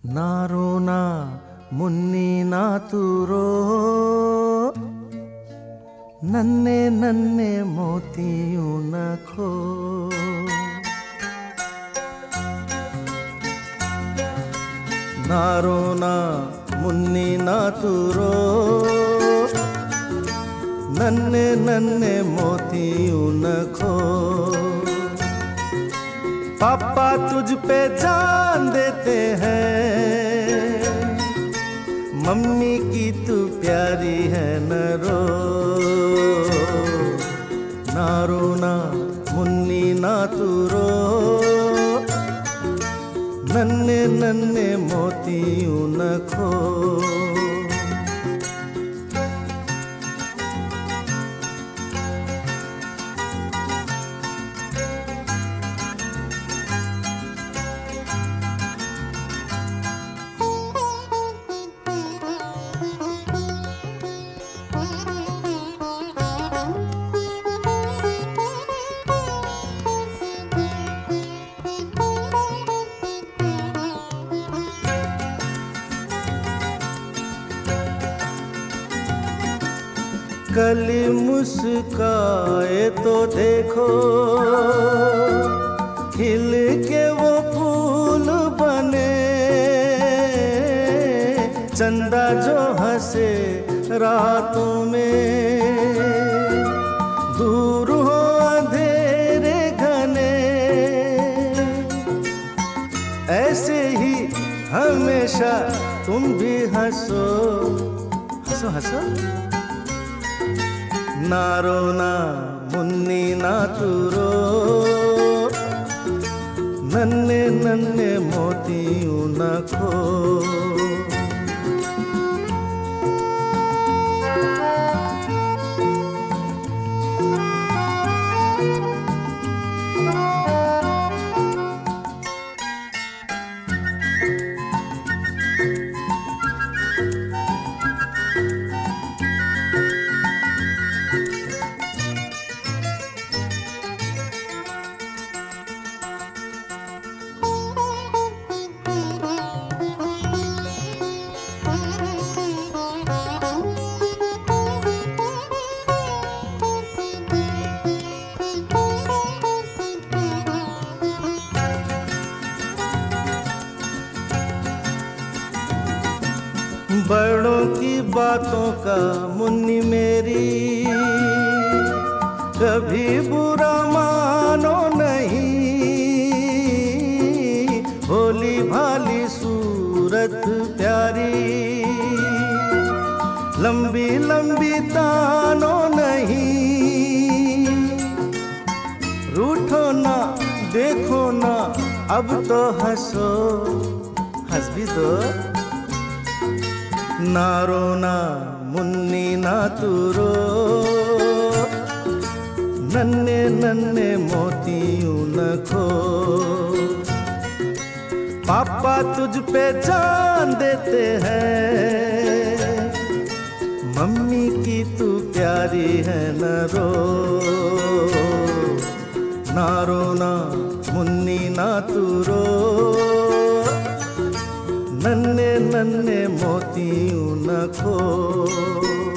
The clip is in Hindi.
ना रोना मुन्नी ना तू रो, नन्हे नन्हे मोतियों न खो। ना रोना मुन्नी ना तू रो, नन्हे नन्हे मोतियों न खो। पापा तुझ पे जान देते हैं, मम्मी की तू प्यारी है न रो। ना रोना मुन्नी ना तू रो, नन्हे नन्हे मोतियों न खो। कली मुस्काए तो देखो, खिल के वो फूल बने। चंदा जो हंसे रातों में, दूर हो अंधेरे घने। ऐसे ही हमेशा तुम भी हंसो, हंसो हंसो। ना रोना मुन्नी ना तू रो, नन्हे नन्हे मोतियों न खो। बड़ों की बातों का मुन्नी मेरी, कभी बुरा मानो नहीं। भोली भाली सूरत प्यारी, लंबी लंबी तानो नहीं। रूठो ना देखो ना, अब तो हंसो, हंस भी दो। ना रोना मुन्नी ना तू रो, नन्हे नन्हे मोतियों न खो। पापा तुझ पे जान देते हैं, मम्मी की तू प्यारी है न रो। ना रोना मुन्नी ना तू रो, नन्हे नन्हे मोतियों न खो।